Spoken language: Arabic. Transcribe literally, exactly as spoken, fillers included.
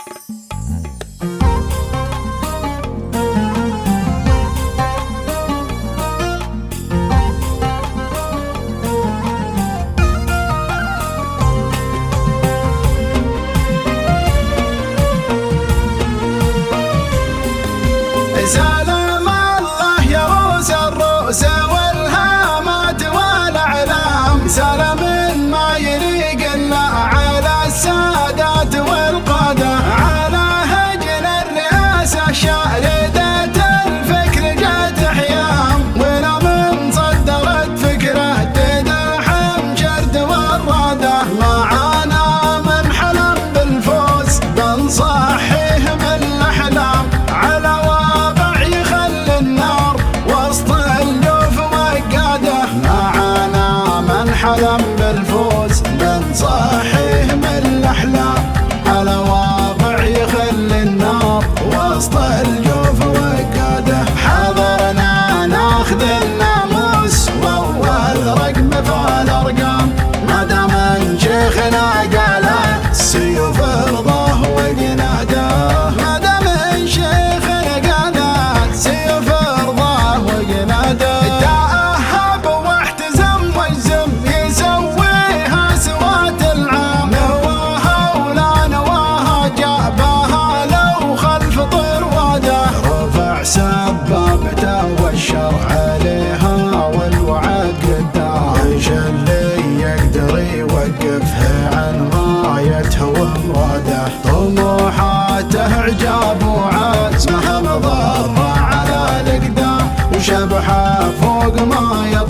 سلام الله يروس الرؤوس والهامات والأعلام، سلام ما يليق إلا على السادات والقادة، على هجن الرئاسة شاردة الفكر جات حيام، ولا من صدرت فكرة تدعم شرد والرادة، معانا من حلم بالفوز بنصحيه من الأحلام، على حلم بالفوز بنصحيه من الأحلام، على واقع يخل النار وسط الجوف وقاده، حضرنا ناخذ الناموس وأول رقم في الأرقام، ما دام شيخنا قال السيوف ارضاه وقناده، ما دام شيخنا قال السيوف ارضاه وقناده، سبابته والشر عليها والوعد قدام، ايش اللي يقدر يوقفه عن غايته ومراده، طموحاته اعجاب وعزمه مضره على الاقدام، وشبحه فوق ما